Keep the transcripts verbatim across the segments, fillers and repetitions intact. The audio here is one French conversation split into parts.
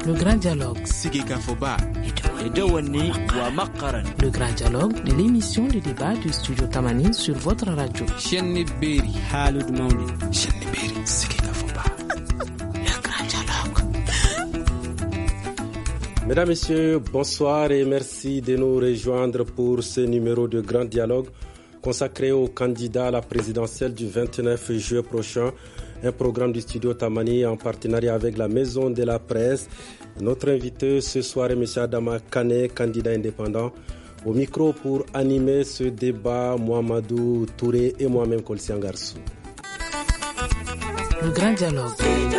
Le grand dialogue. Le grand dialogue de l'émission de débat du studio Tamani sur votre radio. Le grand dialogue. Mesdames, Messieurs, bonsoir et merci de nous rejoindre pour ce numéro de grand dialogue consacré aux candidats à la présidentielle du vingt-neuf juillet prochain. Un programme du studio Tamani en partenariat avec la Maison de la Presse. Notre invité ce soir est M. Adama Kane, candidat indépendant. Au micro pour animer ce débat, Mohamedou Touré et moi-même Kolsian Garsou. Le grand dialogue.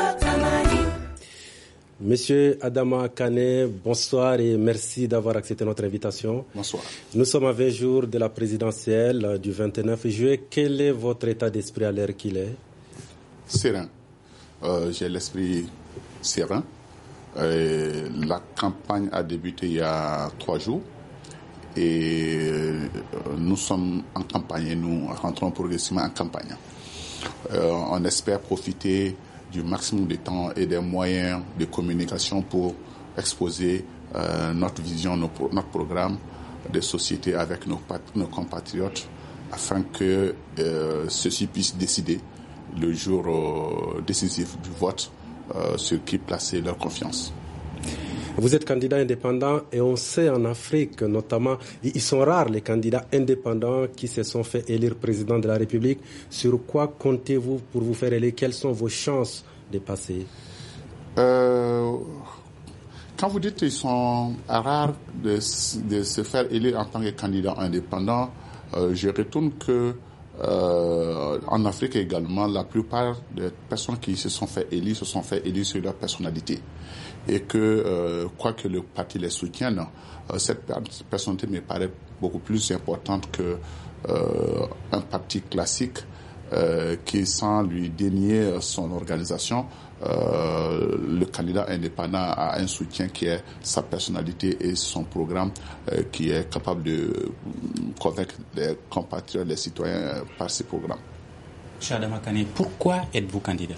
Monsieur Adama Kane, bonsoir et merci d'avoir accepté notre invitation. Bonsoir. Nous sommes à vingt jours de la présidentielle du vingt-neuf juillet. Quel est votre état d'esprit à l'heure qu'il est? Serein. Euh, j'ai l'esprit serein. Euh, la campagne a débuté il y a trois jours et euh, nous sommes en campagne et nous rentrons progressivement en campagne. Euh, on espère profiter du maximum de temps et des moyens de communication pour exposer euh, notre vision, nos, notre programme de société avec nos, nos compatriotes afin que euh, ceux-ci puissent décider le jour euh, décisif du vote euh, sur qui placer leur confiance. Vous êtes candidat indépendant et on sait en Afrique notamment, ils sont rares les candidats indépendants qui se sont fait élire président de la République. Sur quoi comptez-vous pour vous faire élire? Quelles sont vos chances de passer? euh, Quand vous dites qu'ils sont rares de, de se faire élire en tant que candidat indépendant, euh, je retourne que Euh, en Afrique également, la plupart des personnes qui se sont fait élire se sont fait élire sur leur personnalité. Et que, euh, quoi que le parti les soutienne, euh, cette personnalité me paraît beaucoup plus importante que euh, un parti classique euh, qui, sans lui dénier son organisation, Euh, le candidat indépendant a un soutien qui est sa personnalité et son programme euh, qui est capable de convaincre les compatriotes, les citoyens euh, par ses programmes. Monsieur Adama Kane, pourquoi êtes-vous candidat?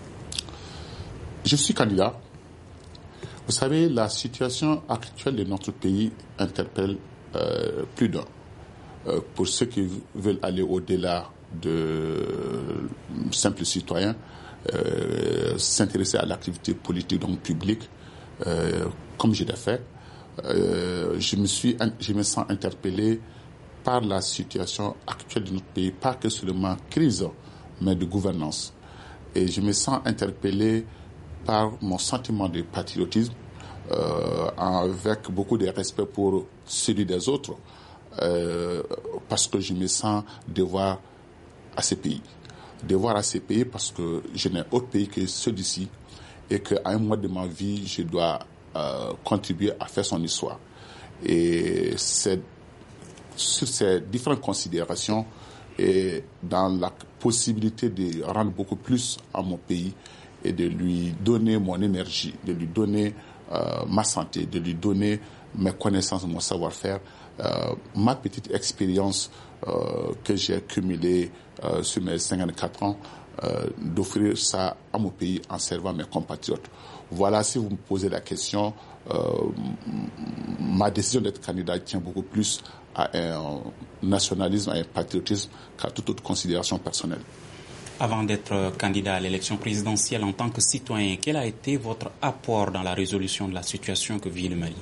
Je suis candidat. Vous savez, la situation actuelle de notre pays interpelle euh, plus d'un. Euh, pour ceux qui veulent aller au-delà de simples citoyens, Euh, s'intéresser à l'activité politique donc publique euh, comme je l'ai fait, euh, je me suis je me sens interpellé par la situation actuelle de notre pays, pas que seulement crise mais de gouvernance, et je me sens interpellé par mon sentiment de patriotisme euh, avec beaucoup de respect pour celui des autres, euh, parce que je me sens devoir à ce pays. Devoir à ces pays parce que je n'ai autre pays que ceux d'ici et qu'à un moment de ma vie, je dois euh, contribuer à faire son histoire. Et c'est sur ces différentes considérations et dans la possibilité de rendre beaucoup plus à mon pays et de lui donner mon énergie, de lui donner euh, ma santé, de lui donner mes connaissances, mon savoir-faire, euh, ma petite expérience euh, que j'ai cumulée euh, sur mes cinquante-quatre ans, euh, d'offrir ça à mon pays en servant mes compatriotes. Voilà, si vous me posez la question, euh, ma décision d'être candidat tient beaucoup plus à un nationalisme, à un patriotisme qu'à toute autre considération personnelle. Avant d'être candidat à l'élection présidentielle en tant que citoyen, quel a été votre apport dans la résolution de la situation que vit le Mali?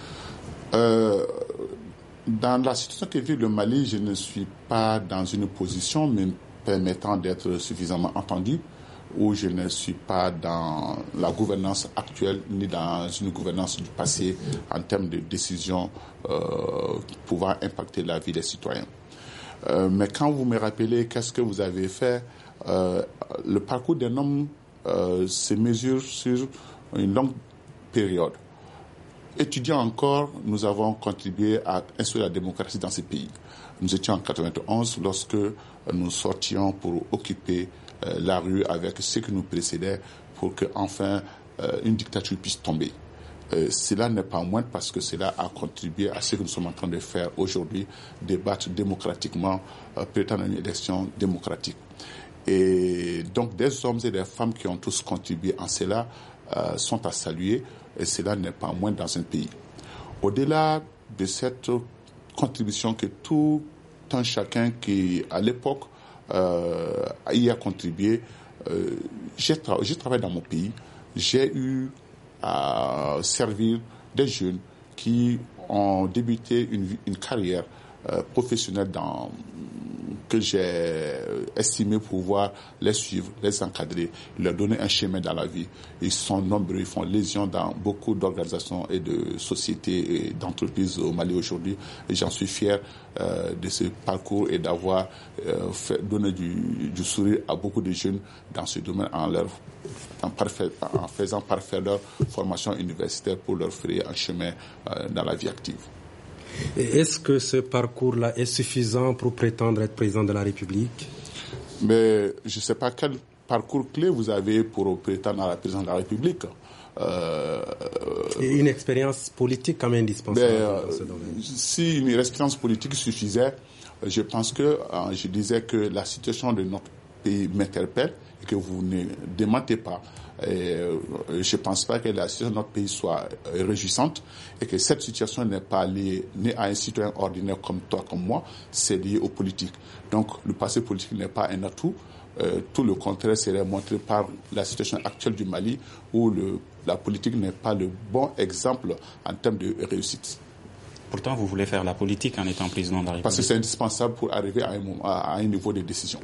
Euh, dans la situation que vit le Mali, je ne suis pas dans une position me permettant d'être suffisamment entendu, où je ne suis pas dans la gouvernance actuelle ni dans une gouvernance du passé en termes de décisions euh, pouvant impacter la vie des citoyens. Euh, mais quand vous me rappelez qu'est-ce que vous avez fait, euh, le parcours d'un homme euh, se mesure sur une longue période. Étudiants encore, nous avons contribué à instaurer la démocratie dans ces pays. Nous étions en quatre-vingt-onze lorsque nous sortions pour occuper euh, la rue avec ceux qui nous précédaient pour que enfin euh, une dictature puisse tomber. Euh, cela n'est pas moindre parce que cela a contribué à ce que nous sommes en train de faire aujourd'hui, débattre démocratiquement, euh, prétendre à une élection démocratique. Et donc des hommes et des femmes qui ont tous contribué en cela euh, sont à saluer. et cela n'est pas moins dans un pays. Au-delà de cette contribution que tout un chacun qui, à l'époque, euh, y a contribué, euh, j'ai, tra- j'ai travaillé dans mon pays, j'ai eu à servir des jeunes qui ont débuté une, une carrière euh, professionnelle dans, que j'ai estimé pouvoir les suivre, les encadrer, leur donner un chemin dans la vie. Ils sont nombreux, ils font légion dans beaucoup d'organisations et de sociétés et d'entreprises au Mali aujourd'hui. Et j'en suis fier euh, de ce parcours et d'avoir euh, fait, donné du, du sourire à beaucoup de jeunes dans ce domaine en, leur, en, parfait, en faisant parfaire leur formation universitaire pour leur frayer un chemin euh, dans la vie active. Et est-ce que ce parcours-là est suffisant pour prétendre être président de la République? Mais je ne sais pas quel parcours clé vous avez pour prétendre à la présidence de la République. Euh, Et une expérience politique quand même indispensable euh, dans ce domaine. Si une expérience politique suffisait, je pense que euh, je disais que la situation de notre pays m'interpelle et que vous ne démentez pas. Et je ne pense pas que la situation de notre pays soit réjouissante et que cette situation n'est pas liée ni à un citoyen ordinaire comme toi, comme moi, c'est lié aux politiques. Donc le passé politique n'est pas un atout. Euh, tout le contraire serait montré par la situation actuelle du Mali où le, la politique n'est pas le bon exemple en termes de réussite. Pourtant, vous voulez faire la politique en étant président de la République. Parce que c'est indispensable pour arriver à un, moment, à un niveau de décision.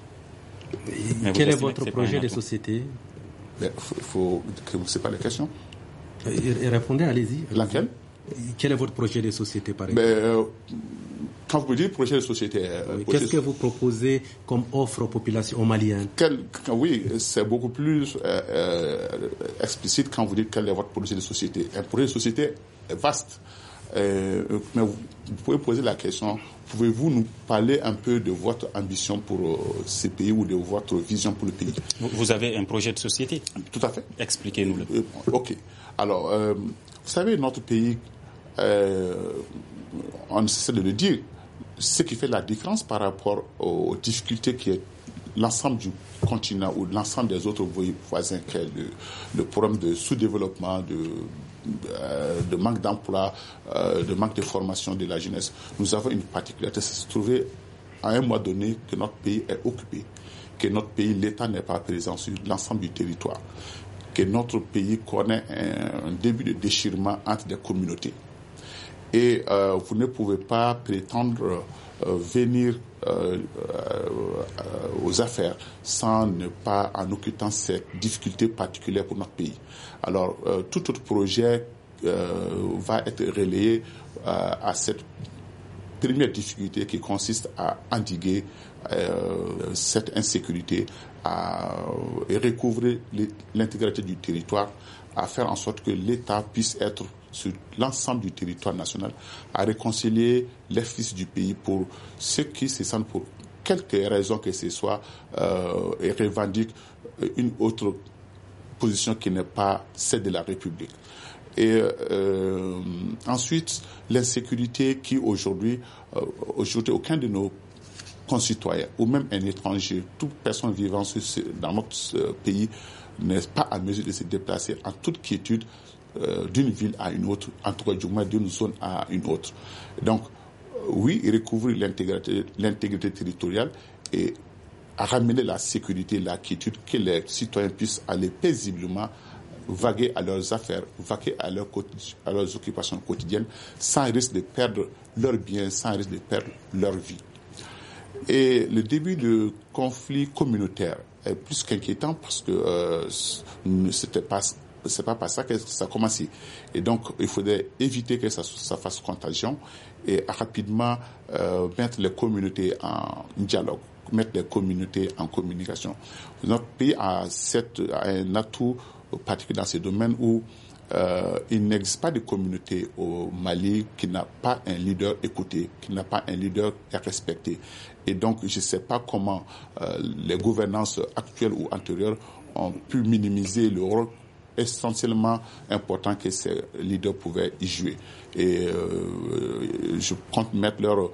Quel est votre projet de société? Il faut, faut que vous ne savez pas les questions. Et répondez, allez-y. Laquelle? Quel est votre projet de société, par Mais, exemple? euh, quand vous dites projet de société... Euh, oui, projet qu'est-ce que vous proposez comme offre aux populations, aux Maliens? quel, Oui, c'est beaucoup plus euh, euh, explicite quand vous dites quel est votre projet de société. Un projet de société est vaste. Euh, mais vous, vous pouvez poser la question, pouvez-vous nous parler un peu de votre ambition pour euh, ce pays ou de votre vision pour le pays? Vous avez un projet de société? Tout à fait. Expliquez-nous-le. Euh, ok. Alors, euh, vous savez, notre pays, euh, on ne cesse de le dire, ce qui fait la différence par rapport aux difficultés qui est l'ensemble du continent ou l'ensemble des autres voisins, qui est le, le problème de sous-développement, de de manque d'emploi, de manque de formation de la jeunesse. Nous avons une particularité, c'est de se trouver à un moment donné que notre pays est occupé, que notre pays, l'État n'est pas présent sur l'ensemble du territoire, que notre pays connaît un, un début de déchirement entre des communautés. Et euh, vous ne pouvez pas prétendre euh, venir euh, euh, aux affaires sans ne pas en occultant cette difficulté particulière pour notre pays. Alors, euh, tout autre projet euh, va être relayé euh, à cette première difficulté qui consiste à endiguer euh, cette insécurité, à euh, recouvrer l'intégrité du territoire, à faire en sorte que l'État puisse être sur l'ensemble du territoire national, à réconcilier les fils du pays pour ceux qui se sentent pour quelque raison que ce soit euh, et revendiquent une autre position qui n'est pas celle de la République. Et euh, ensuite, l'insécurité qui aujourd'hui, euh, aujourd'hui, aucun de nos concitoyens ou même un étranger, toute personne vivant dans notre euh, pays n'est pas à mesure de se déplacer en toute quiétude euh, d'une ville à une autre, en tout cas du moins d'une zone à une autre. Donc, oui, il recouvre l'intégrité, l'intégrité territoriale et à ramener la sécurité, la quiétude, que les citoyens puissent aller paisiblement vaguer à leurs affaires, vaguer à, leur, à leurs occupations quotidiennes, sans risque de perdre leurs biens, sans risque de perdre leur vie. Et le début de conflit communautaire est plus qu'inquiétant parce que euh, c'était pas, c'est pas par ça que ça a commencé. Et donc, il faudrait éviter que ça, ça fasse contagion et rapidement euh, mettre les communautés en dialogue, mettre les communautés en communication. Notre pays a, cette, a un atout particulier dans ce domaine où euh, il n'existe pas de communauté au Mali qui n'a pas un leader écouté, qui n'a pas un leader respecté. Et donc, je ne sais pas comment euh, les gouvernances actuelles ou antérieures ont pu minimiser le rôle essentiellement important que ces leaders pouvaient y jouer. Et euh, je compte mettre leur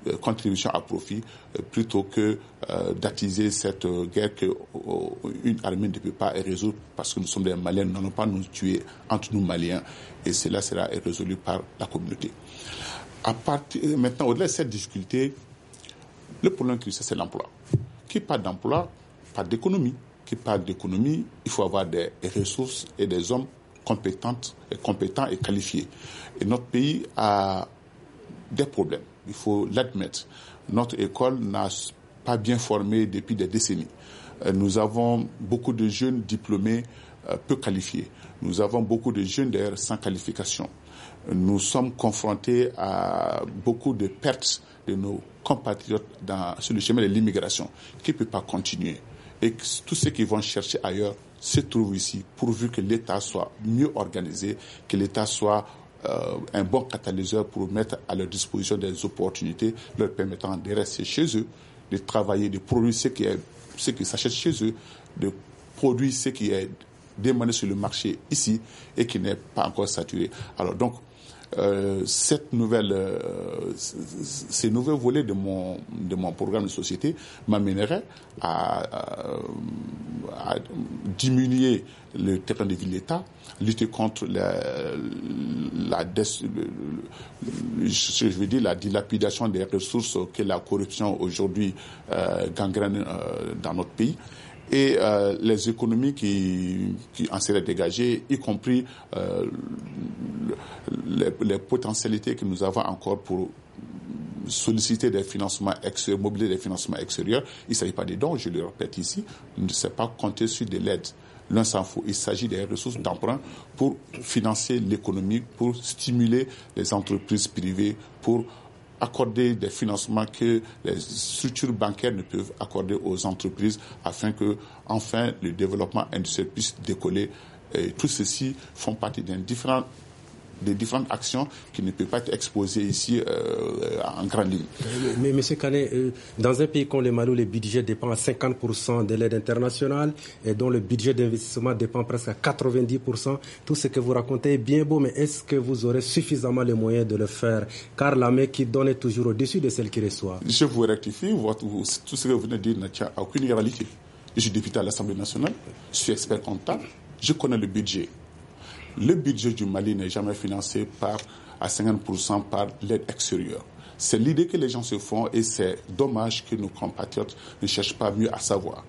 euh, contribution à profit euh, plutôt que euh, d'attiser cette euh, guerre qu'une euh, armée ne peut pas résoudre parce que nous sommes des Maliens, nous n'allons pas nous tuer entre nous Maliens et cela sera résolu par la communauté. À partir, maintenant, au-delà de cette difficulté, le problème que c'est, c'est l'emploi. Qui parle d'emploi, parle d'économie. Qui parle d'économie, il faut avoir des ressources et des hommes compétents et, compétents et qualifiés. Et notre pays a des problèmes, il faut l'admettre. Notre école n'a pas bien formé depuis des décennies. Nous avons beaucoup de jeunes diplômés peu qualifiés. Nous avons beaucoup de jeunes d'ailleurs sans qualification. Nous sommes confrontés à beaucoup de pertes de nos compatriotes dans, sur le chemin de l'immigration qui ne peut pas continuer. Et tous ceux qui vont chercher ailleurs se trouvent ici, pourvu que l'État soit mieux organisé, que l'État soit euh, un bon catalyseur pour mettre à leur disposition des opportunités leur permettant de rester chez eux, de travailler, de produire ce qui est, ce qui s'achète chez eux, de produire ce qui est demandé sur le marché ici et qui n'est pas encore saturé. Alors donc, Euh, cette nouvelle, euh, ces nouveaux volets de mon de mon programme de société m'amèneraient à, à, à diminuer le terrain de vie de l'État, lutter contre la, la des, le, le, je veux dire la dilapidation des ressources que la corruption aujourd'hui euh, gangrène euh, dans notre pays. Et euh, les économies qui, qui en seraient dégagées, y compris euh, les, les potentialités que nous avons encore pour solliciter des financements extérieurs, mobiliser des financements extérieurs. Il ne s'agit pas des dons, je le répète ici, ne sait pas compter sur de l'aide. L'un s'en fout. Il s'agit des ressources d'emprunt pour financer l'économie, pour stimuler les entreprises privées, pour accorder des financements que les structures bancaires ne peuvent accorder aux entreprises afin que, enfin, le développement industriel puisse décoller. Et tout ceci font partie d'un différent des différentes actions qui ne peuvent pas être exposées ici euh, en grande ligne. Mais, mais M. Kane, euh, dans un pays comme le Mali, où le budget dépend à cinquante pour cent de l'aide internationale et dont le budget d'investissement dépend presque à quatre-vingt-dix pour cent, tout ce que vous racontez est bien beau, mais est-ce que vous aurez suffisamment les moyens de le faire? Car la main qui donne est toujours au-dessus de celle qui reçoit. Je vous rectifie, votre, tout ce que vous venez de dire ne tient à aucune réalité. Je suis député à l'Assemblée nationale, je suis expert comptable, je connais le budget. Le budget du Mali n'est jamais financé par, à cinquante pour cent par l'aide extérieure. C'est l'idée que les gens se font et c'est dommage que nos compatriotes ne cherchent pas mieux à savoir.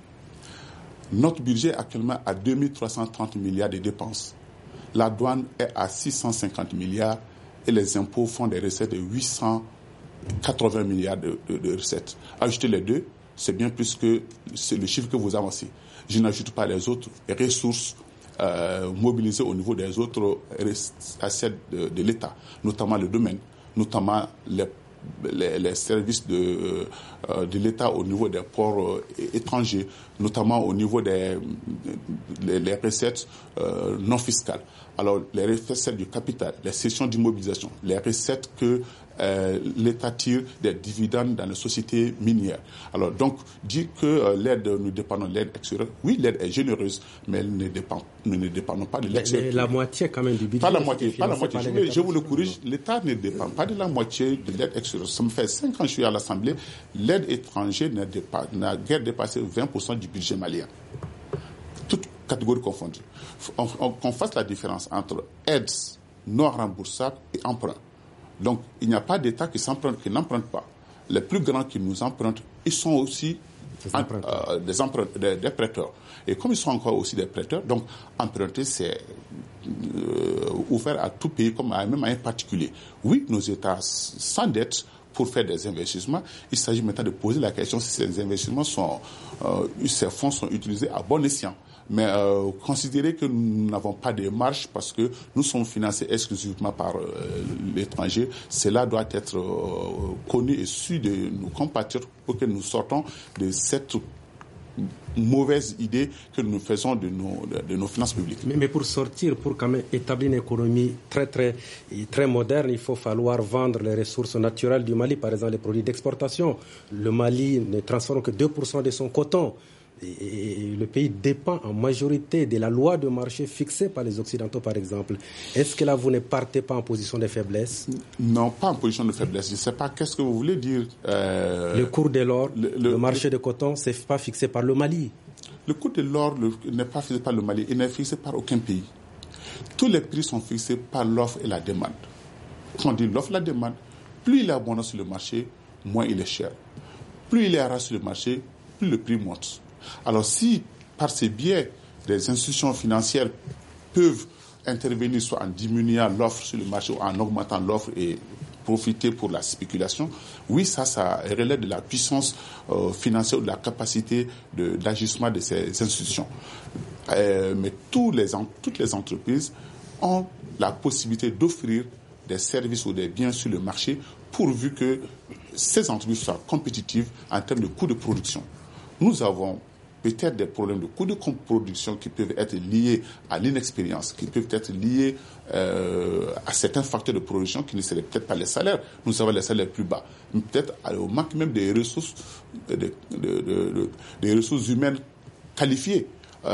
Notre budget est actuellement à deux mille trois cent trente milliards de dépenses. La douane est à six cent cinquante milliards et les impôts font des recettes de huit cent quatre-vingts milliards de, de, de recettes. Ajoutez les deux, c'est bien plus que c'est le chiffre que vous avancez. Je n'ajoute pas les autres ressources Euh, mobilisés au niveau des autres assets de, de l'État, notamment le domaine, notamment les, les, les services de, euh, de l'État au niveau des ports euh, étrangers, notamment au niveau des les, les recettes euh, non fiscales. Alors, les recettes du capital, les cessions d'immobilisation, les recettes que euh, l'État tire des dividendes dans les sociétés minières. Alors, donc, dire que euh, l'aide, nous dépendons de l'aide extérieure, oui, l'aide est généreuse, mais elle ne dépend, nous ne dépendons pas de l'aide extérieure. La moitié, quand même, du budget. Pas la moitié, pas la moitié. Je, je vous le corrige, l'État ne dépend pas de la moitié de l'aide extérieure. Ça me fait cinq ans que je suis à l'Assemblée. L'aide étrangère n'a, dépa- n'a guère dépassé vingt pour cent du budget malien. Toutes catégories confondues. On, on, qu'on fasse la différence entre aides non remboursables et emprunts. Donc, il n'y a pas d'État qui s'emprunte, qui n'emprunte pas. Les plus grands qui nous empruntent, ils sont aussi des, en, euh, des, emprunt, des, des prêteurs. Et comme ils sont encore aussi des prêteurs, donc emprunter, c'est euh, ouvert à tout pays, comme à, même à un particulier. Oui, nos États s'endettent pour faire des investissements. Il s'agit maintenant de poser la question si ces investissements sont, euh, ces fonds sont utilisés à bon escient. Mais euh, considérer que nous n'avons pas de marge parce que nous sommes financés exclusivement par euh, l'étranger, cela doit être euh, connu et su de nos compatriotes pour que nous sortons de cette mauvaise idée que nous faisons de nos, de, de nos finances publiques. Mais, mais pour sortir, pour quand même établir une économie très, très, très moderne, il faut falloir vendre les ressources naturelles du Mali, par exemple les produits d'exportation. Le Mali ne transforme que deux pour cent de son coton. et le pays dépend en majorité de la loi de marché fixée par les Occidentaux, par exemple. Est-ce que là, vous ne partez pas en position de faiblesse? Non, pas en position de faiblesse. Je ne sais pas qu'est-ce que vous voulez dire. Euh, le cours de l'or, le, le, le marché le, de coton, ce n'est pas fixé par le Mali. Le cours de l'or n'est pas fixé par le Mali, il n'est fixé par aucun pays. Tous les prix sont fixés par l'offre et la demande. Quand on dit l'offre et la demande, plus il est abondant sur le marché, moins il est cher. Plus il est rare sur le marché, plus le prix monte. Alors si, par ces biais, des institutions financières peuvent intervenir soit en diminuant l'offre sur le marché ou en augmentant l'offre et profiter pour la spéculation, oui, ça, ça relève de la puissance euh, financière ou de la capacité de, d'agissement de ces institutions. Euh, mais tous les, toutes les entreprises ont la possibilité d'offrir des services ou des biens sur le marché pourvu que ces entreprises soient compétitives en termes de coûts de production. Nous avons peut-être des problèmes de coûts de production qui peuvent être liés à l'inexpérience, qui peuvent être liés euh, à certains facteurs de production qui ne seraient peut-être pas les salaires. Nous avons les salaires plus bas, mais peut-être au manque même des ressources, de, de, de, de, des ressources humaines qualifiées,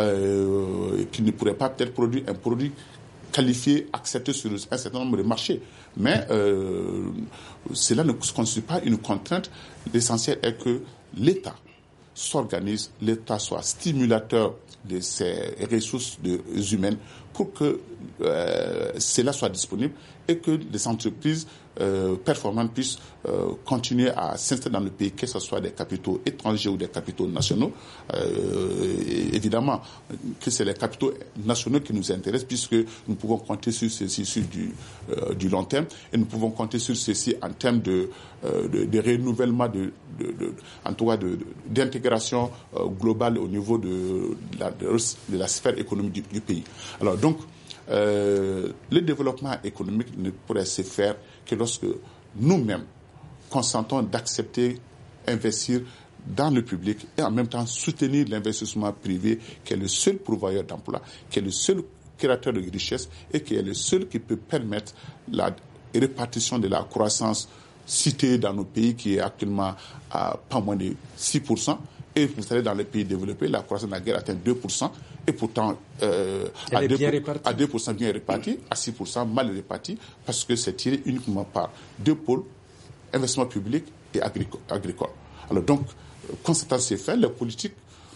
euh, qui ne pourraient pas peut-être produire un produit qualifié, accepté sur un certain nombre de marchés. Mais euh, cela ne constitue pas une contrainte. L'essentiel est que l'État s'organise, l'État soit stimulateur de ces ressources de, humaines pour que euh, cela soit disponible et que les entreprises euh, performantes puissent euh, continuer à s'installer dans le pays, que ce soit des capitaux étrangers ou des capitaux nationaux. Euh, évidemment que c'est les capitaux nationaux qui nous intéressent puisque nous pouvons compter sur ceci sur du, euh, du long terme et nous pouvons compter sur ceci en termes de, euh, de, de renouvellement, de, de, de, en tout cas de, de, d'intégration euh, globale au niveau de, de, la, de la sphère économique du, du pays. Alors donc, Euh, le développement économique ne pourrait se faire que lorsque nous-mêmes consentons d'accepter, investir dans le public et en même temps soutenir l'investissement privé qui est le seul pourvoyeur d'emploi, qui est le seul créateur de richesse et qui est le seul qui peut permettre la répartition de la croissance citée dans nos pays qui est actuellement à pas moins de six pour cent. Et vous savez, dans les pays développés, la croissance n'a guère atteint deux pour cent. Et pourtant, euh, à, deux, à deux pour cent bien réparti, à six pour cent mal réparti, parce que c'est tiré uniquement par deux pôles, investissement public et agricole. agricole. Alors donc, constatant ces faits, les politiques,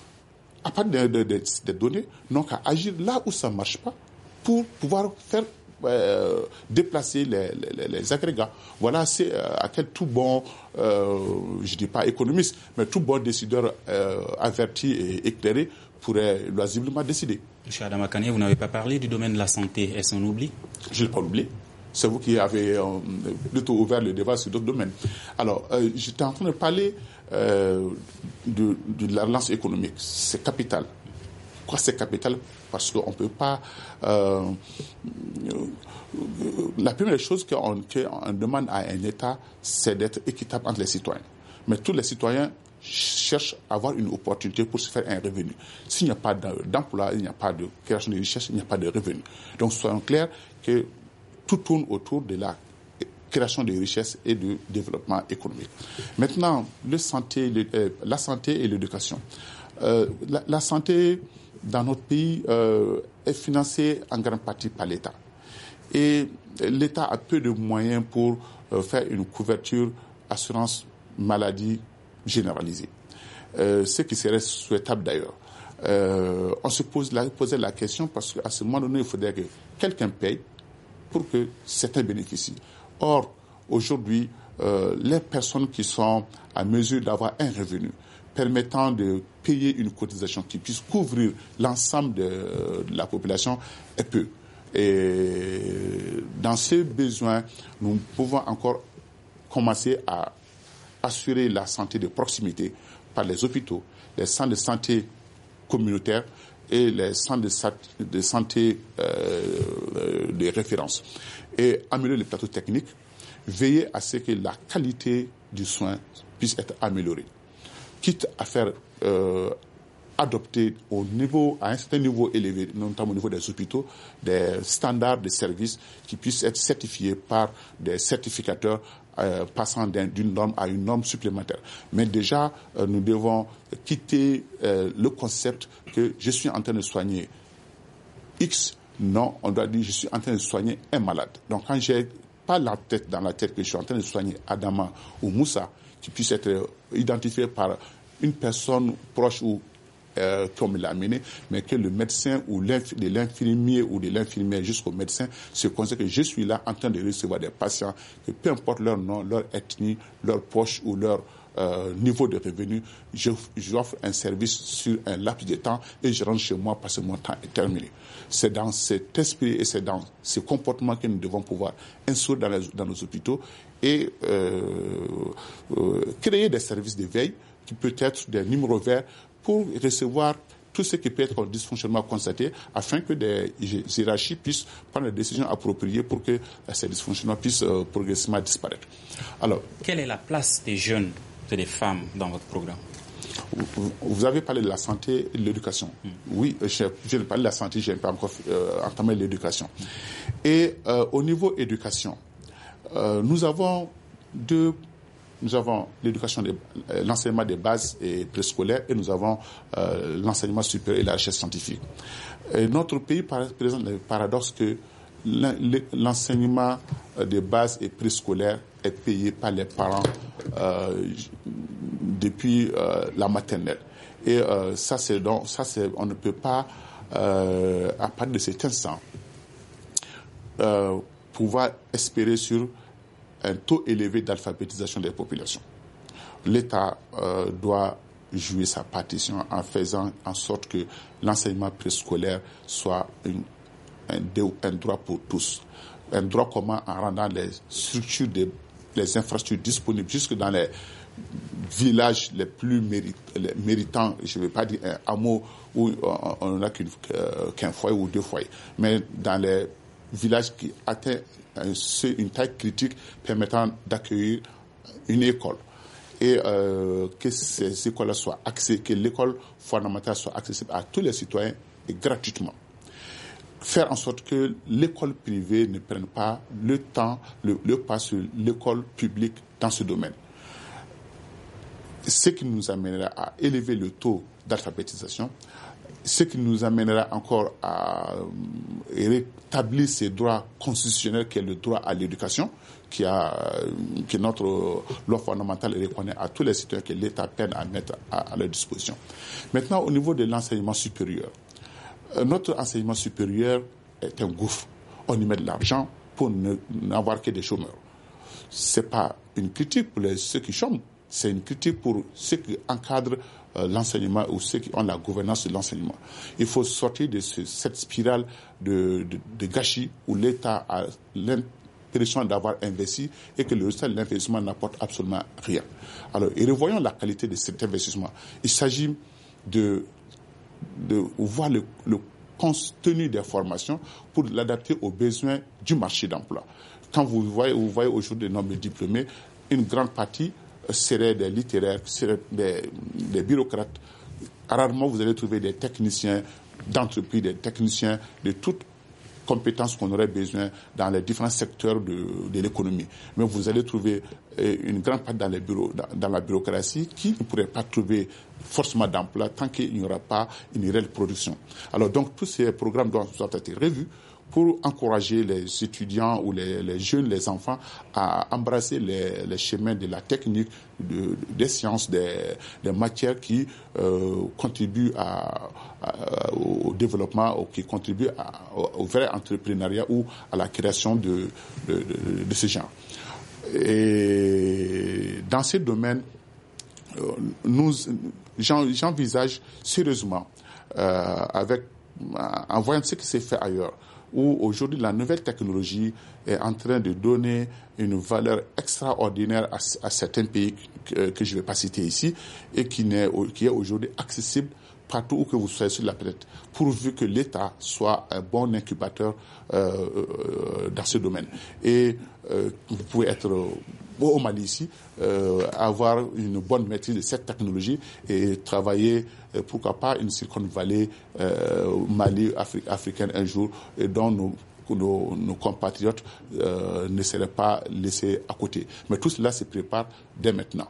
à part des de, de, de données, n'ont qu'à agir là où ça ne marche pas pour pouvoir faire Euh, déplacer les, les, les agrégats. Voilà c'est, euh, à quel tout bon, euh, je ne dis pas économiste, mais tout bon décideur euh, averti et éclairé pourrait loisiblement décider. M. Adama Kane, vous n'avez pas parlé du domaine de la santé. Est-ce un oubli? Je ne l'ai pas oublié. C'est vous qui avez euh, plutôt ouvert le débat sur d'autres domaines. Alors, euh, j'étais en train de parler euh, de, de la relance économique. C'est capital. Pourquoi c'est capital? Parce qu'on ne peut pas... Euh, la première chose qu'on, qu'on demande à un État, c'est d'être équitable entre les citoyens. Mais tous les citoyens cherchent à avoir une opportunité pour se faire un revenu. S'il n'y a pas d'emploi, il n'y a pas de création de richesse, il n'y a pas de revenu. Donc soyons clairs que tout tourne autour de la création de richesse et de développement économique. Maintenant, le santé, le, euh, la santé et l'éducation. Euh, la, la santé dans notre pays euh, est financée en grande partie par l'État. Et l'État a peu de moyens pour euh, faire une couverture assurance maladie généralisée. Euh, ce qui serait souhaitable d'ailleurs. Euh, on se pose la, posait la question parce qu'à ce moment donné, il faudrait que quelqu'un paye pour que certains bénéficient. Or, aujourd'hui, euh, les personnes qui sont à mesure d'avoir un revenu permettant de payer une cotisation qui puisse couvrir l'ensemble de, de la population est peu. Et dans ces besoins, nous pouvons encore commencer à assurer la santé de proximité par les hôpitaux, les centres de santé communautaires et les centres de, de santé euh, de référence. Et améliorer les plateaux techniques, veiller à ce que la qualité du soin puisse être améliorée. Quitte à faire euh, adopter au niveau, à un certain niveau élevé, notamment au niveau des hôpitaux, des standards de services qui puissent être certifiés par des certificateurs euh, passant d'une norme à une norme supplémentaire. Mais déjà, euh, nous devons quitter euh, le concept que je suis en train de soigner X. Non, on doit dire je suis en train de soigner un malade. Donc quand j'ai pas la tête dans la tête que je suis en train de soigner Adama ou Moussa, qui puisse être identifié par une personne proche ou euh, comme il l'a amené, mais que le médecin ou de l'infirmier ou de l'infirmière jusqu'au médecin se constate que je suis là en train de recevoir des patients, que peu importe leur nom, leur ethnie, leur poche ou leur euh, niveau de revenu, je, j'offre un service sur un laps de temps et je rentre chez moi parce que mon temps est terminé. C'est dans cet esprit et c'est dans ce comportement que nous devons pouvoir instaurer dans, les, dans nos hôpitaux et euh, euh, créer des services de veille qui peut être des numéros verts pour recevoir tout ce qui peut être un dysfonctionnement constaté afin que des hiérarchies puissent prendre des décisions appropriées pour que ces dysfonctionnements puissent euh, progressivement disparaître. Alors, quelle est la place des jeunes et des femmes dans votre programme? Vous avez parlé de la santé et de l'éducation. Mm. Oui, je, je parle de la santé, je n'ai pas encore euh, entamé l'éducation. Mm. Et euh, au niveau éducation, euh, nous avons deux... Nous avons l'éducation, de, l'enseignement des bases et préscolaires et nous avons euh, l'enseignement supérieur et la recherche scientifique. Et notre pays présente le paradoxe que l'enseignement des bases et préscolaires est payé par les parents euh, depuis euh, la maternelle. Et euh, ça, c'est donc, ça, c'est, on ne peut pas, euh, à partir de cet instant, euh, pouvoir espérer sur un taux élevé d'alphabétisation des populations. L'État euh, doit jouer sa partition en faisant en sorte que l'enseignement préscolaire soit une, un, un droit pour tous. Un droit commun en rendant les structures, des, les infrastructures disponibles jusque dans les villages les plus mérit, les méritants, je ne vais pas dire un hameau où on n'a qu'un, qu'un foyer ou deux foyers, mais dans les villages qui atteignent une taille critique permettant d'accueillir une école et euh, que ces écoles soient accès, que l'école fondamentale soit accessible à tous les citoyens et gratuitement. Faire en sorte que l'école privée ne prenne pas le temps, le, le pas sur l'école publique dans ce domaine. Ce qui nous amènera à élever le taux d'alphabétisation, ce qui nous amènera encore à rétablir ces droits constitutionnels qui est le droit à l'éducation, qui a, qui est notre loi fondamentale et reconnaît à tous les citoyens que l'État peine à mettre à, à leur disposition. Maintenant, au niveau de l'enseignement supérieur, notre enseignement supérieur est un gouffre. On y met de l'argent pour ne, n'avoir que des chômeurs. C'est pas une critique pour les, ceux qui chôment, c'est une critique pour ceux qui encadrent euh, l'enseignement ou ceux qui ont la gouvernance de l'enseignement. Il faut sortir de ce, cette spirale de, de, de gâchis où l'État a l'impression d'avoir investi et que le résultat de l'investissement n'apporte absolument rien. Alors, et revoyons la qualité de cet investissement. Il s'agit de, de voir le, le contenu des formations pour l'adapter aux besoins du marché d'emploi. Quand vous voyez, vous voyez aujourd'hui le nombre de diplômés, une grande partie seraient des littéraires, seraient des, des bureaucrates. Rarement vous allez trouver des techniciens d'entreprise, des techniciens de toutes compétences qu'on aurait besoin dans les différents secteurs de, de l'économie. Mais vous allez trouver une grande part dans les bureaux, dans, dans la bureaucratie qui ne pourrait pas trouver forcément d'emploi tant qu'il n'y aura pas une réelle production. Alors donc tous ces programmes doivent être revus pour encourager les étudiants ou les, les jeunes, les enfants à embrasser les, les chemins de la technique, de, des sciences, des, des matières qui euh, contribuent à, à, au développement ou qui contribuent à, au, au vrai entrepreneuriat ou à la création de, de, de, de ce genre. Et dans ces domaines, euh, nous, j'envisage sérieusement, euh, avec, en voyant ce qui s'est fait ailleurs, où aujourd'hui la nouvelle technologie est en train de donner une valeur extraordinaire à, à certains pays que, que je ne vais pas citer ici et qui, n'est, qui est aujourd'hui accessible partout où que vous soyez sur la planète, pourvu que l'État soit un bon incubateur euh, euh, dans ce domaine. Et euh, vous pouvez être au Mali ici, euh, avoir une bonne maîtrise de cette technologie et travailler, euh, pourquoi pas, une Silicon Valley, euh, Mali, Afri- africaine un jour, et dont nous nos, nos compatriotes euh, ne seraient pas laissés à côté. Mais tout cela se prépare dès maintenant.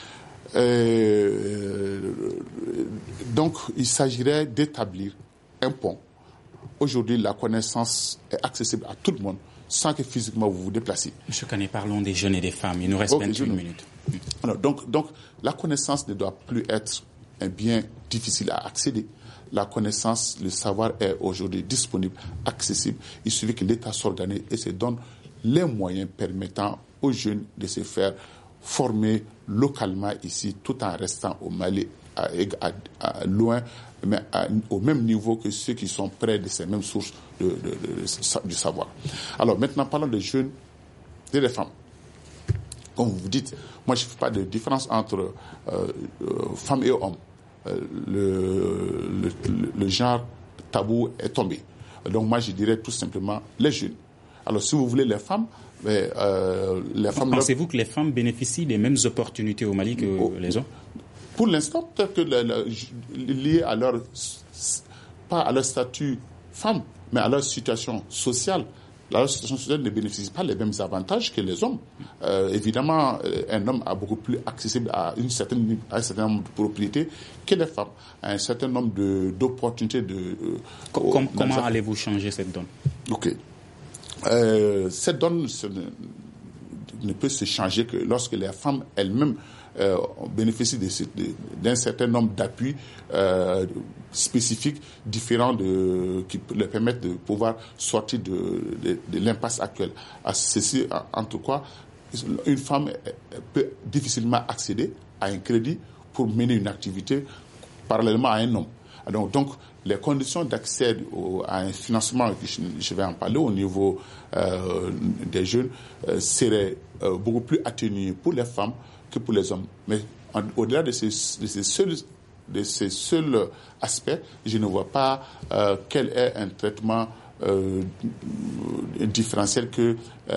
Euh, donc, il s'agirait d'établir un pont. Aujourd'hui, la connaissance est accessible à tout le monde, sans que physiquement vous vous déplaciez. Monsieur Kane, parlons des jeunes et des femmes. Il nous reste vingt-huit minutes. Alors, donc, donc, la connaissance ne doit plus être un bien difficile à accéder. La connaissance, le savoir est aujourd'hui disponible, accessible. Il suffit que l'État s'organise et se donne les moyens permettant aux jeunes de se faire former localement ici, tout en restant au Mali, à, à, à, loin, mais à, au même niveau que ceux qui sont près de ces mêmes sources de, de, de, de, du savoir. Alors maintenant, parlons des jeunes et des femmes. Comme vous dites, moi je ne fais pas de différence entre euh, euh, femmes et hommes. Euh, le, le, le genre tabou est tombé. Donc moi je dirais tout simplement les jeunes. Alors si vous voulez les femmes, mais, euh, les femmes... Pensez-vous leur... que les femmes bénéficient des mêmes opportunités au Mali que oh, les hommes? Pour l'instant, peut-être que la, la, lié à leur, pas à leur statut femme, mais à leur situation sociale. La situation sociale ne bénéficie pas les mêmes avantages que les hommes. Euh, évidemment, un homme a beaucoup plus accessible à, une certaine, à un certain nombre de propriétés que les femmes, à un certain nombre de, d'opportunités. De, euh, Com- au, comment allez-vous changer cette donne? Ok. Euh, cette donne ne, ne peut se changer que lorsque les femmes elles-mêmes euh, bénéficient de, de, d'un certain nombre d'appuis euh, spécifiques, différents, de, qui leur permettent de pouvoir sortir de, de, de l'impasse actuelle. À ceci, en tout cas, une femme peut difficilement accéder à un crédit pour mener une activité parallèlement à un homme. Donc, donc les conditions d'accès au, à un financement, je, je vais en parler au niveau euh, des jeunes, euh, seraient euh, beaucoup plus atténuées pour les femmes que pour les hommes. Mais en, au-delà de ces, de ces seuls de ces seuls aspects, je ne vois pas euh, quel est un traitement euh, différentiel que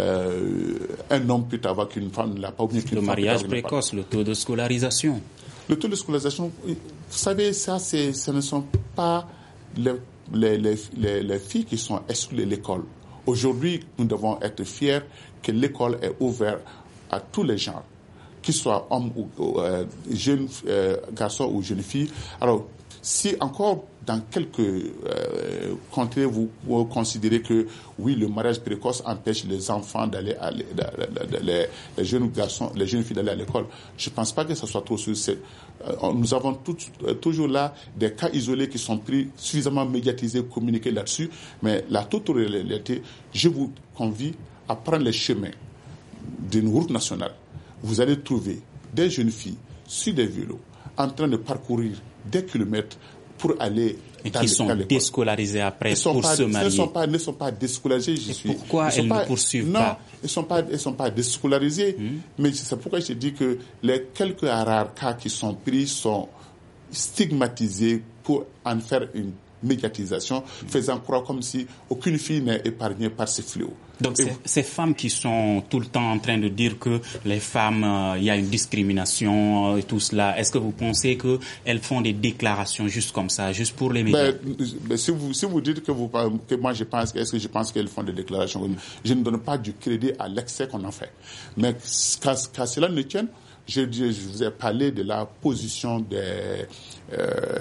euh, un homme peut avoir qu'une femme ne l'a pas. Ou bien qu'une le femme mariage précoce, le taux de scolarisation. Le taux de scolarisation, vous savez, ça, c'est, ce ne sont pas les, les, les, les, les filles qui sont exclues de l'école. Aujourd'hui, nous devons être fiers que l'école est ouverte à tous les genres, qu'ils soient hommes ou, ou euh, jeunes euh, garçons ou jeunes filles. Alors, si encore dans quelques euh, contrées vous, vous considérez que oui, le mariage précoce empêche les enfants d'aller à les, les, les jeunes garçons, les jeunes filles d'aller à l'école, je ne pense pas que ce soit trop sûr. C'est, euh, nous avons tout, euh, toujours là des cas isolés qui sont pris, suffisamment médiatisés, communiqués là-dessus, mais la totale réalité, je vous convie à prendre les chemins d'une route nationale. Vous allez trouver des jeunes filles sur des vélos en train de parcourir des kilomètres pour aller et dans qui le, sont dans déscolarisés après pour pas, se marier. Ne sont pas, ne sont pas déscolarisés, je et suis. Pourquoi elles pas, ne poursuivent non, pas? Ils ne sont pas, ils sont pas déscolarisés. Mmh. Mais c'est pourquoi je dis que les quelques rares cas qui sont pris sont stigmatisés pour en faire une médiatisation, mmh. faisant croire comme si aucune fille n'est épargnée par ces fléaux. Donc c'est, ces femmes qui sont tout le temps en train de dire que les femmes, euh, il y a une discrimination euh, et tout cela, est-ce que vous pensez qu'elles font des déclarations juste comme ça, juste pour les médias? Ben, ben, si, vous, si vous dites que, vous, que moi je pense, est-ce que je pense qu'elles font des déclarations? Je ne donne pas du crédit à l'excès qu'on en fait. Mais qu'à, qu'à cela ne tienne, je, je vous ai parlé de la position des, euh,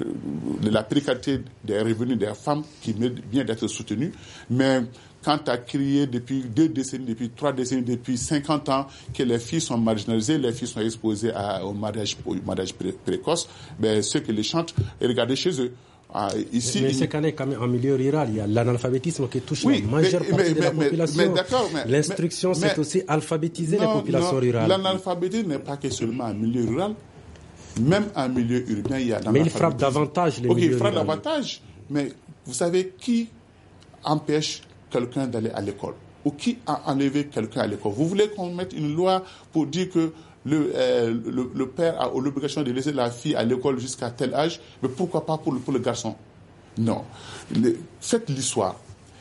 de la précarité des revenus des femmes qui mérite bien d'être soutenue, mais quand tu as crié depuis deux décennies, depuis trois décennies, depuis cinquante ans que les filles sont marginalisées, les filles sont exposées à, au mariage, au mariage pré- précoce, ben, ceux qui les chantent, regardez chez eux. Ah, ici, mais c'est quand même en milieu rural, il y a l'analphabétisme qui touche oui, la majeure mais, partie mais, de la mais, population. Mais, d'accord, mais, L'instruction, mais, c'est aussi alphabétiser non, les populations non, rurales. L'analphabétisme n'est pas que seulement en milieu rural. Même en milieu urbain, il y a l'analphabétisme. Mais il frappe davantage les okay, milieux il frappe ruraux. davantage. Mais vous savez qui empêche quelqu'un d'aller à l'école? Ou qui a enlevé quelqu'un à l'école? Vous voulez qu'on mette une loi pour dire que le, euh, le, le père a l'obligation de laisser la fille à l'école jusqu'à tel âge, mais pourquoi pas pour le, pour le garçon? Non. Le, faites l'histoire.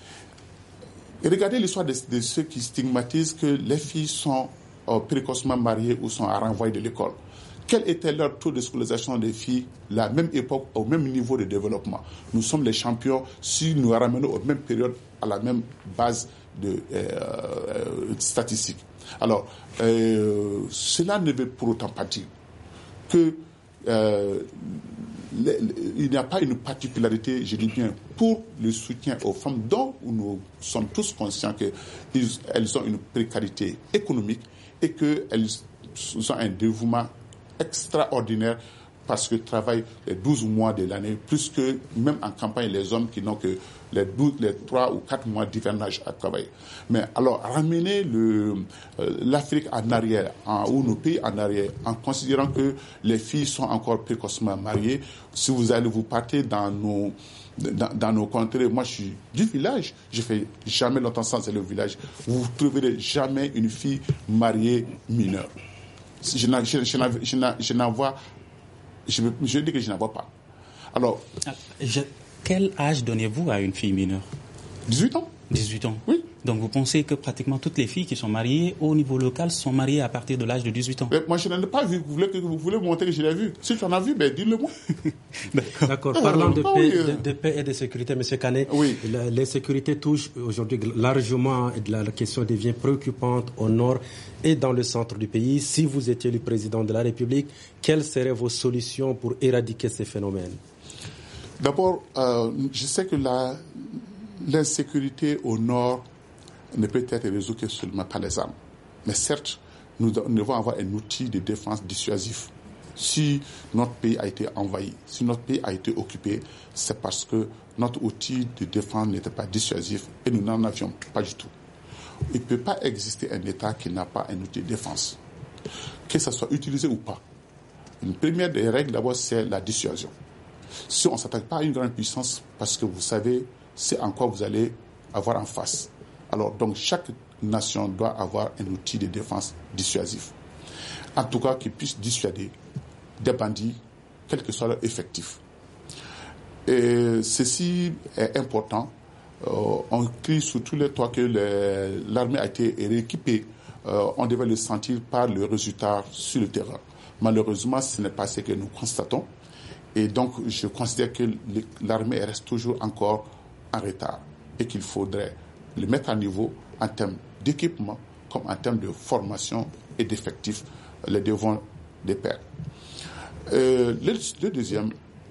Et regardez l'histoire de, de ceux qui stigmatisent que les filles sont euh, précocement mariées ou sont à renvoyer de l'école. Quel était leur taux de scolarisation des filles, la même époque, au même niveau de développement? Nous sommes les champions si nous ramenons aux mêmes périodes, à la même base de euh, euh, statistiques. Alors, euh, cela ne veut pour autant pas dire que euh, les, les, il n'y a pas une particularité, je dis bien, pour le soutien aux femmes, dont nous sommes tous conscients qu'elles ont une précarité économique et qu'elles ont un dévouement extraordinaire parce que travaillent les douze mois de l'année, plus que même en campagne les hommes qui n'ont que les, douze, les trois ou quatre mois d'hivernage à travailler. Mais alors, ramener le, euh, l'Afrique en arrière, en, ou nos pays en arrière, en considérant que les filles sont encore précocement mariées, si vous allez vous partir dans nos, dans, dans nos contrées, moi je suis du village, je fais jamais longtemps sans aller au village, vous ne trouverez jamais une fille mariée mineure. Je, n'en, je, je, n'en, je, n'en, je n'en vois Je, je dis que je n'en vois pas. Alors, je, quel âge donnez-vous à une fille mineure? dix-huit ans. dix-huit ans. Oui. Donc vous pensez que pratiquement toutes les filles qui sont mariées au niveau local sont mariées à partir de l'âge de dix-huit ans? Mais moi je n'en ai pas vu. Vous voulez, que, vous voulez me montrer que je l'ai vu? Si tu en as vu, ben dis-le-moi. D'accord. D'accord. Ah, Parlant de, ah, paix, oui. de, de paix et de sécurité, M. Kané, oui. la, les sécurités touchent aujourd'hui largement et la, la question devient préoccupante au nord et dans le centre du pays. Si vous étiez le président de la République, quelles seraient vos solutions pour éradiquer ces phénomènes? D'abord, euh, je sais que la, l'insécurité au nord ne peut être résolue que seulement par les armes. Mais certes, nous devons avoir un outil de défense dissuasif. Si notre pays a été envahi, si notre pays a été occupé, c'est parce que notre outil de défense n'était pas dissuasif et nous n'en avions pas du tout. Il ne peut pas exister un État qui n'a pas un outil de défense, que ça soit utilisé ou pas. Une première des règles, d'abord, c'est la dissuasion. Si on ne s'attaque pas à une grande puissance, parce que vous savez, c'est en quoi vous allez avoir en face. Alors, donc, chaque nation doit avoir un outil de défense dissuasif. En tout cas, qui puisse dissuader des bandits, quel que soit leur effectif. Et ceci est important. Euh, on crie sur tous les toits que les, l'armée a été rééquipée. Euh, on devait le sentir par le résultat sur le terrain. Malheureusement, ce n'est pas ce que nous constatons. Et donc, je considère que l'armée reste toujours encore en retard et qu'il faudrait le mettre à niveau en termes d'équipement comme en termes de formation et d'effectifs, les devants des pairs. Euh, le, le deuxième,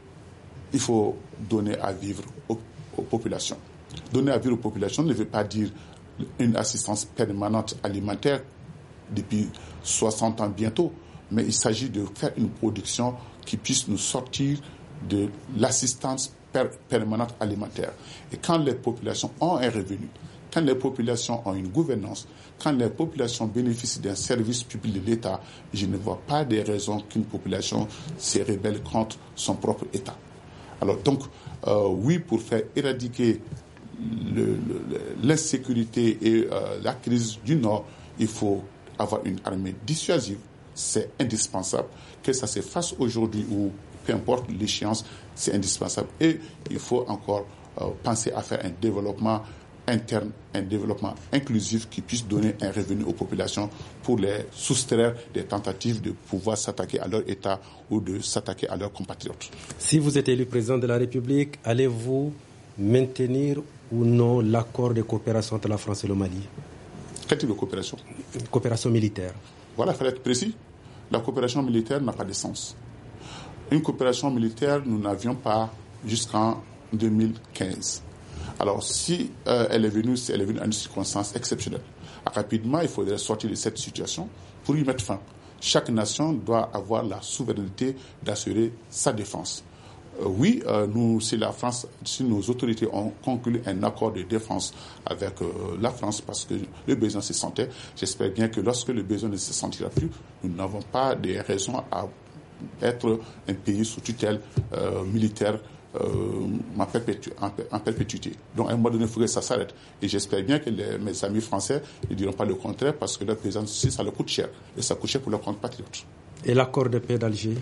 il faut donner à vivre aux, aux populations. Donner à vivre aux populations ne veut pas dire une assistance permanente alimentaire depuis soixante ans bientôt, mais il s'agit de faire une production qui puisse nous sortir de l'assistance per- permanente alimentaire. Et quand les populations ont un revenu, quand les populations ont une gouvernance, quand les populations bénéficient d'un service public de l'État, je ne vois pas de raison qu'une population se rébelle contre son propre État. Alors donc, euh, oui, pour faire éradiquer le, le, l'insécurité et euh, la crise du Nord, il faut avoir une armée dissuasive. C'est indispensable. Que ça se fasse aujourd'hui ou peu importe l'échéance, c'est indispensable. Et il faut encore euh, penser à faire un développement interne, un développement inclusif qui puisse donner un revenu aux populations pour les soustraire des tentatives de pouvoir s'attaquer à leur État ou de s'attaquer à leurs compatriotes. Si vous êtes élu président de la République, allez-vous maintenir ou non l'accord de coopération entre la France et le Mali? Quel type de coopération? Coopération militaire. Voilà, il fallait être précis. La coopération militaire n'a pas de sens. Une coopération militaire, nous n'avions pas jusqu'en deux mille quinze. Alors, si euh, elle est venue, si elle est venue à une circonstance exceptionnelle, rapidement, il faudrait sortir de cette situation pour y mettre fin. Chaque nation doit avoir la souveraineté d'assurer sa défense. Euh, oui, euh, nous, si la France, si nos autorités ont conclu un accord de défense avec euh, la France parce que le besoin se sentait, j'espère bien que lorsque le besoin ne se sentira plus, nous n'avons pas de raisons à être un pays sous tutelle euh, militaire euh, en, perpétu- en, en perpétuité. Donc à un moment donné, il faut que ça s'arrête. Et j'espère bien que les, mes amis français ne diront pas le contraire parce que leur présence ici, ça leur coûte cher. Et ça coûte cher pour leurs compatriotes. Et l'accord de paix d'Alger?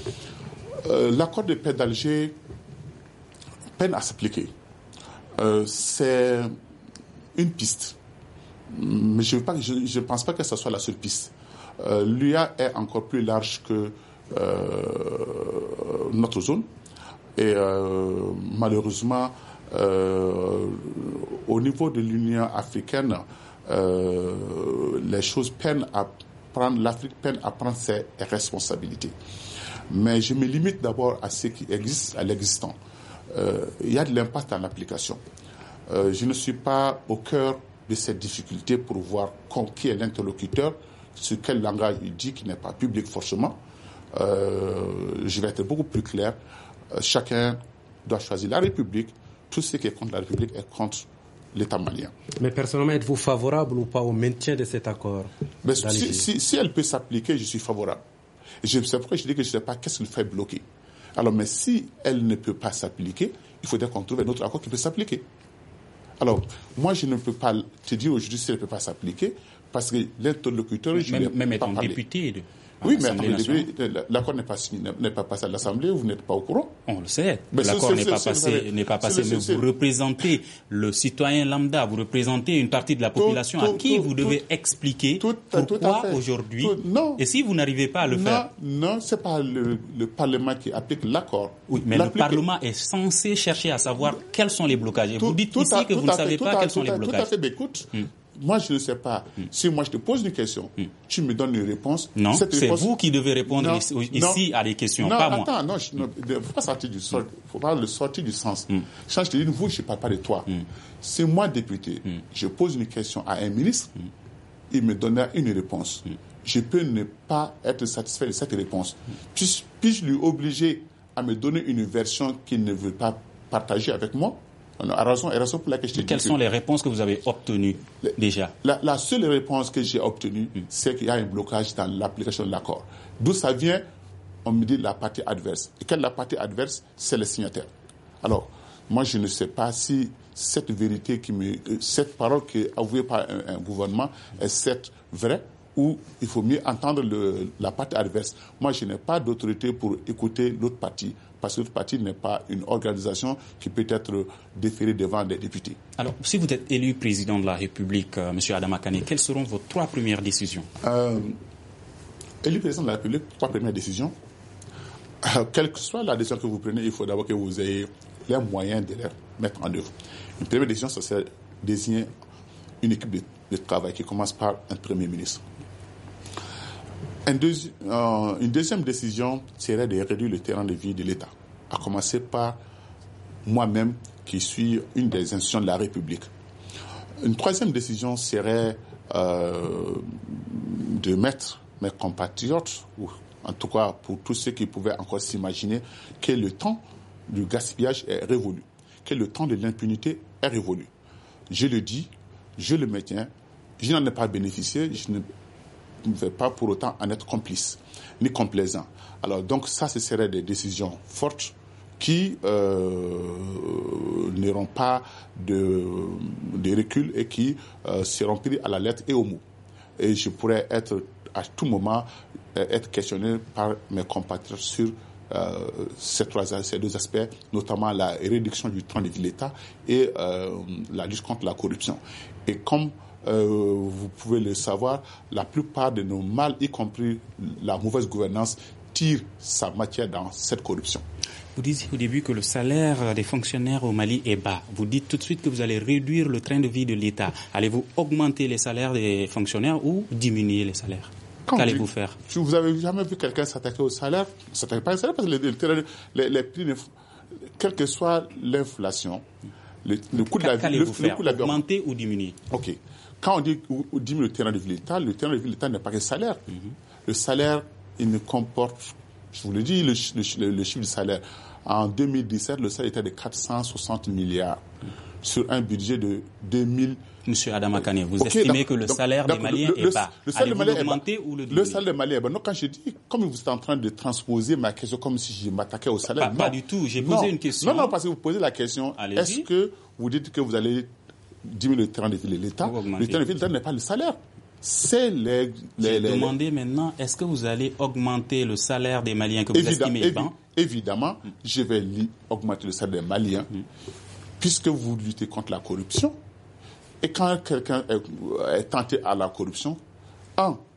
Euh, l'accord de paix d'Alger peine à s'appliquer. Euh, c'est une piste. Mais je ne pense pas que ce soit la seule piste. Euh, L'U A est encore plus large que euh, notre zone. Et euh, malheureusement, euh, au niveau de l'Union africaine, euh, les choses peinent à prendre, l'Afrique peine à prendre ses responsabilités. Mais je me limite d'abord à ce qui existe, à l'existant. Euh, il y a de l'impact dans l'application. Euh, je ne suis pas au cœur de cette difficulté pour voir qui est l'interlocuteur, sur quel langage il dit, qui n'est pas public forcément. Euh, je vais être beaucoup plus clair. Euh, chacun doit choisir la République. Tout ce qui est contre la République est contre l'État malien. Mais personnellement, êtes-vous favorable ou pas au maintien de cet accord? Mais si, si, si elle peut s'appliquer, je suis favorable. Je, c'est pourquoi je dis que je ne sais pas qu'est-ce qui le fait bloquer. Alors, mais si elle ne peut pas s'appliquer, il faudrait qu'on trouve un autre accord qui peut s'appliquer. Alors, moi, je ne peux pas te dire aujourd'hui si elle ne peut pas s'appliquer, parce que l'interlocuteur, je ne Même pas étant parler. député de... Oui, mais attendez, l'accord n'est pas signé, n'est pas passé à l'Assemblée, vous n'êtes pas au courant. On le sait. Mais l'accord c'est, n'est c'est, pas c'est, passé, c'est, n'est pas passé, c'est, mais c'est, vous représentez le citoyen lambda, vous représentez une partie de la population tout, à qui tout, vous tout, devez tout, expliquer tout, pourquoi tout aujourd'hui. Tout, non. Et si vous n'arrivez pas à le non, faire. Non, c'est pas le, le Parlement qui applique l'accord. Oui, mais L'appliquer. le Parlement est censé chercher à savoir quels sont les blocages. Et tout, vous dites tout ici à, que vous ne savez pas quels sont les blocages. Tout à fait, mais écoute. Hmm. Moi, je ne sais pas. Mm. Si moi, je te pose une question, mm. tu me donnes une réponse. Non, cette c'est réponse... vous qui devez répondre non, ici, non, ici à des questions, non, pas attends, moi. Non, attends, il ne faut pas sortir du sol. Il faut pas le sortir du sens. Mm. Quand je te dis vous, je ne parle pas de toi. Mm. Si moi, député, mm. je pose une question à un ministre, mm. il me donne une réponse. Mm. Je peux ne pas être satisfait de cette réponse. Mm. Puis, puis-je lui obliger à me donner une version qu'il ne veut pas partager avec moi? À raison, à raison pour laquelle je te dis. Quelles sont les réponses que vous avez obtenues les, déjà? la, la seule réponse que j'ai obtenue, mm. c'est qu'il y a un blocage dans l'application de l'accord. D'où ça vient? On me dit la partie adverse. Et quelle est la partie adverse? C'est les signataires. Alors, moi, je ne sais pas si cette vérité, qui me, cette parole qui est avouée par un, un gouvernement est cette vraie, ou il faut mieux entendre le, la partie adverse. Moi, je n'ai pas d'autorité pour écouter l'autre partie, parce que l'autre partie n'est pas une organisation qui peut être déférée devant des députés. Alors, si vous êtes élu président de la République, euh, M. Adama Kane, quelles seront vos trois premières décisions? euh, Élu président de la République, trois premières décisions. Euh, quelle que soit la décision que vous prenez, il faut d'abord que vous ayez les moyens de les mettre en œuvre. Une première décision, c'est désigner une équipe de, de travail qui commence par un Premier ministre. Un deuxi- euh, une deuxième décision serait de réduire le terrain de vie de l'État, à commencer par moi-même qui suis une des institutions de la République. Une troisième décision serait euh, de mettre mes compatriotes, ou en tout cas pour tous ceux qui pouvaient encore s'imaginer, que le temps du gaspillage est révolu, que le temps de l'impunité est révolu. Je le dis, je le maintiens, je n'en ai pas bénéficié, je ne ne vais pas pour autant en être complice, ni complaisant. Alors donc ça, ce seraient des décisions fortes qui euh, n'auront pas de, de recul et qui euh, seront prises à la lettre et au mot. Et je pourrais être à tout moment être questionné par mes compatriotes sur euh, ces, trois, ces deux aspects, notamment la réduction du temps de vie de l'État et euh, la lutte contre la corruption. Et comme Euh, vous pouvez le savoir, la plupart de nos mal, y compris la mauvaise gouvernance, tire sa matière dans cette corruption. Vous disiez au début que le salaire des fonctionnaires au Mali est bas. Vous dites tout de suite que vous allez réduire le train de vie de l'État. Allez-vous augmenter les salaires des fonctionnaires ou diminuer les salaires? Quand Qu'allez-vous faire? Si vous avez jamais vu quelqu'un s'attaquer au salaire, ne s'attaque pas au salaire parce que les, les, les prix, quelle que soit l'inflation, le, le coût de la vie, qu'allez-vous le, faire? le coût de la vie, augmenter ou diminuer? Ok. Quand on dit on diminue le terrain de vie de l'État, le terrain de vie de l'État n'est pas que le salaire. Mm-hmm. Le salaire, il ne comporte, je vous le dis, le, le, le chiffre du salaire. En deux mille dix-sept, le salaire était de quatre cent soixante milliards mm-hmm. sur un budget de deux mille. Monsieur Adama Kane, vous okay, estimez donc, que le donc, salaire donc, des Maliens le, le, est bas. Le salaire Allez-vous l'augmenter ou le diminuer? Le salaire des Maliens est bas. Donc, quand je dis, comme vous êtes en train de transposer ma question comme si je m'attaquais au salaire. Pas, non, pas du tout. J'ai posé non, une question. Non, non, parce que vous posez la question. Allez-y. Est-ce que vous dites que vous allez diminuer le terrain de vie de l'État? Le terrain de vie de l'État n'est pas le salaire. C'est les... les, les demandez maintenant, est-ce que vous allez augmenter le salaire des Maliens que vous évidemment, estimez bas? Évidemment, mm. je vais augmenter le salaire des Maliens, mm. puisque vous luttez contre la corruption. Et quand quelqu'un est, est tenté à la corruption, un,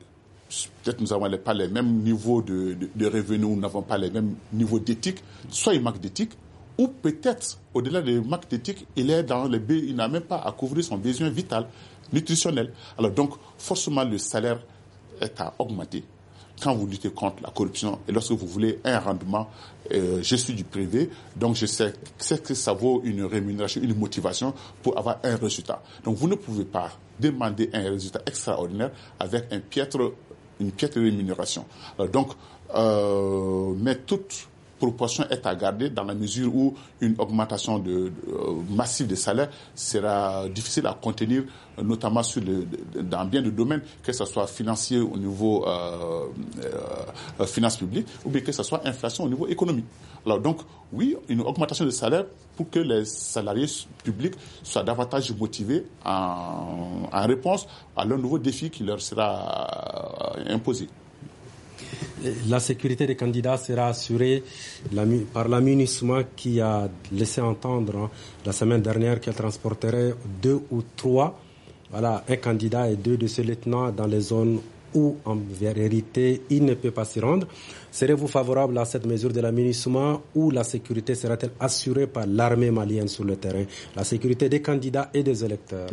peut-être nous n'avons pas les mêmes niveaux de, de, de revenus, nous n'avons pas les mêmes niveaux d'éthique, soit il manque d'éthique, ou peut-être, au-delà du manque d'éthique, il est dans le B, il n'a même pas à couvrir son besoin vital, nutritionnel. Alors donc, forcément, le salaire est à augmenter quand vous luttez contre la corruption et lorsque vous voulez un rendement. Euh, je suis du privé, donc je sais, sais que ça vaut une rémunération, une motivation pour avoir un résultat. Donc vous ne pouvez pas demander un résultat extraordinaire avec un piètre, une piètre rémunération. Alors donc, euh, mais toute proportion est à garder dans la mesure où une augmentation de, de, euh, massive des salaires sera difficile à contenir, notamment sur le, de, dans bien de domaines, que ce soit financier au niveau euh, euh, finances publiques ou bien que ce soit inflation au niveau économique. Alors donc, oui, une augmentation de salaire pour que les salariés publics soient davantage motivés en, en réponse à leur nouveau défi qui leur sera imposé. La sécurité des candidats sera assurée par la MINUSMA qui a laissé entendre hein, la semaine dernière qu'elle transporterait deux ou trois, voilà, un candidat et deux de ses lieutenants dans les zones où, en vérité, il ne peut pas s'y rendre. Serez-vous favorable à cette mesure de la MINUSMA ou la sécurité sera-t-elle assurée par l'armée malienne sur le terrain, la sécurité des candidats et des électeurs?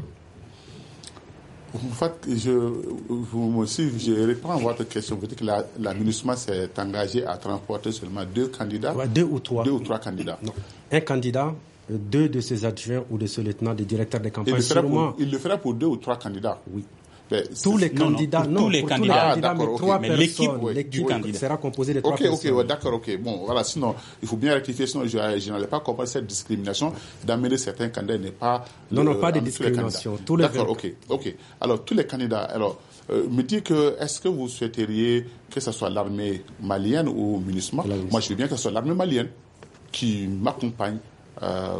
En fait, je, vous aussi, je réponds à votre question. Vous dites que la, la MINUSMA s'est engagée à transporter seulement deux candidats. Ouais, deux ou trois. Deux ou trois candidats. Non. Un candidat, deux de ses adjoints ou de ses lieutenants, des directeurs de campagne. Il le fera pour, il le fera pour deux ou trois candidats. Oui. Mais tous les candidats, non, tous les candidats, ah, d'accord, mais okay. trois mais personnes. l'équipe, oui, l'équipe oui. sera composée de trois okay, personnes. Ok, ok, d'accord, ok. Bon, voilà, sinon, il faut bien rectifier, sinon je, je n'allais pas comprendre cette discrimination d'amener certains candidats n'est pas... Non, non, euh, pas de discrimination. Tous tous les d'accord, ok, ok. Alors, tous les candidats, alors, euh, me dit que, est-ce que vous souhaiteriez que ce soit l'armée malienne ou MINUSMA? Moi, je veux bien que ce soit l'armée malienne qui m'accompagne euh,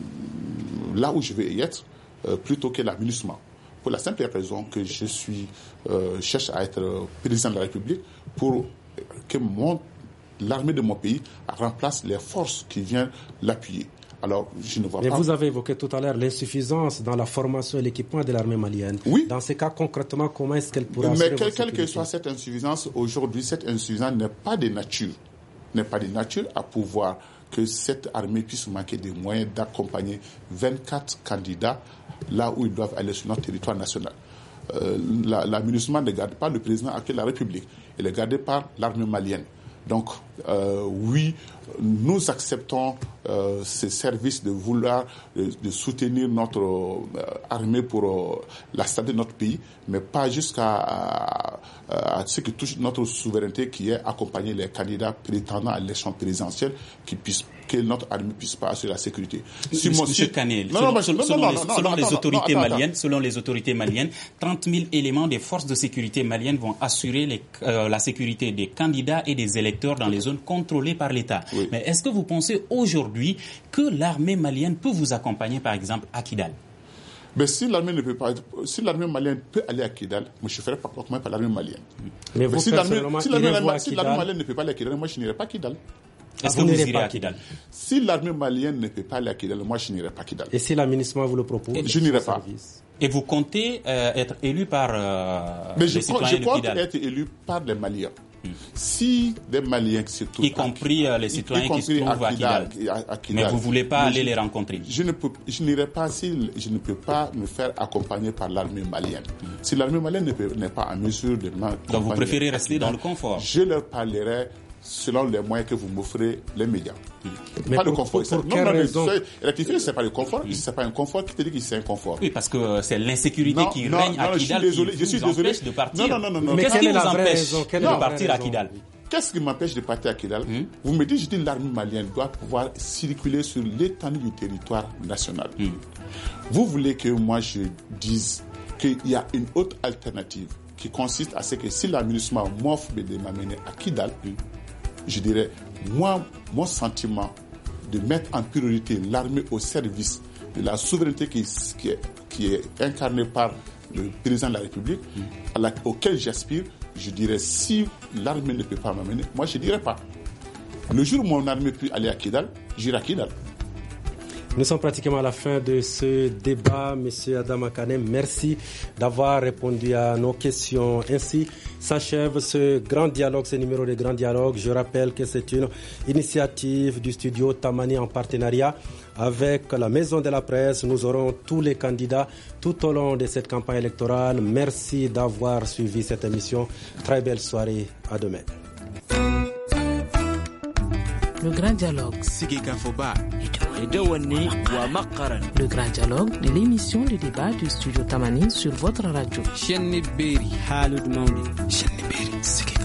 là où je vais y être, euh, plutôt que la MINUSMA. Pour la simple raison que je suis, euh, cherche à être président de la République pour que mon, l'armée de mon pays remplace les forces qui viennent l'appuyer. Alors, je ne vois Mais pas... vous avez évoqué tout à l'heure l'insuffisance dans la formation et l'équipement de l'armée malienne. Oui. Dans ces cas, concrètement, comment est-ce qu'elle pourra... Mais quelle quel que soit cette insuffisance, aujourd'hui, cette insuffisance n'est pas de nature, n'est pas de nature à pouvoir que cette armée puisse manquer des moyens d'accompagner vingt-quatre candidats là où ils doivent aller sur notre territoire national. Euh, la, la MINUSMA ne garde pas le président actuel de la République, elle est gardée par l'armée malienne. Donc, euh, oui, nous acceptons euh, ces services de vouloir de, de soutenir notre euh, armée pour euh, la stabilité de notre pays, mais pas jusqu'à à, à ce que touche notre souveraineté, qui est accompagner les candidats prétendant à l'élection présidentielle, qui puissent que notre armée puisse pas assurer la sécurité. Si Monsieur Kanel, selon les autorités maliennes, selon les autorités maliennes, trente mille éléments des forces de sécurité maliennes vont assurer les, euh, la sécurité des candidats et des électeurs dans les zones contrôlées par l'État. Oui. Mais est-ce que vous pensez aujourd'hui que l'armée malienne peut vous accompagner, par exemple, à Kidal? Mais si l'armée ne peut pas, si l'armée malienne peut aller à Kidal, moi je ne ferai pas accompagner par l'armée malienne. Mais, Mais vous si l'armée si si malienne ne peut pas aller à Kidal, moi je n'irai pas à Kidal. Est-ce que vous irez à Kidal? Si l'armée malienne ne peut pas aller à Kidal, moi je n'irai pas à Kidal. Et si la MINUSMA vous le propose? Je n'irai pas. Et vous comptez euh, être élu par euh, Mais les je citoyens je de compte Kidal? être élu par les Maliens. Hmm. Si des Maliens qui se trouvent... Y compris euh, les citoyens qui se trouvent à Kidal. À, à Kidal. Mais vous ne voulez pas Mais aller je, les rencontrer? Je ne peux, je n'irai pas si je ne peux pas me faire accompagner par l'armée malienne. Hmm. Si l'armée malienne n'est pas en mesure de m'accompagner... Donc vous préférez rester Kidal, dans le confort? Je leur parlerai selon les moyens que vous m'offrez les médias. Mais pas pour, le confort. Pour, pour non, quelle non, raison? Rectifier, c'est pas le confort. Oui. C'est pas un confort qui te dit que c'est un confort. Oui, parce que c'est l'insécurité non, qui non, règne non, à Kidal je suis désolé, qui je suis vous désolé. empêche de partir. Non, non, non, non. Mais qu'est-ce qui vous empêche de partir à Kidal? Qu'est-ce qui m'empêche de partir à Kidal? hmm? Vous me dites, je dis, l'armée malienne doit pouvoir circuler sur l'étendue du territoire national. Hmm. Vous voulez que moi je dise qu'il y a une autre alternative qui consiste à ce que si la MINUSMA m'offre de m'amener à Kidal, hmm. je dirais, moi, mon sentiment de mettre en priorité l'armée au service de la souveraineté qui, qui, est, qui est incarnée par le président de la République, mmh. à la, auquel j'aspire, je dirais, si l'armée ne peut pas m'amener, moi je ne dirais pas. Le jour où mon armée peut aller à Kidal, j'irai à Kidal. Nous sommes pratiquement à la fin de ce débat. Monsieur Adama Kane, merci d'avoir répondu à nos questions. Ainsi s'achève ce grand dialogue, ce numéro de grand dialogue. Je rappelle que c'est une initiative du studio Tamani en partenariat avec la Maison de la Presse. Nous aurons tous les candidats tout au long de cette campagne électorale. Merci d'avoir suivi cette émission. Très belle soirée. À demain. Le grand dialogue. Le grand dialogue de l'émission de débat du studio Tamani sur votre radio.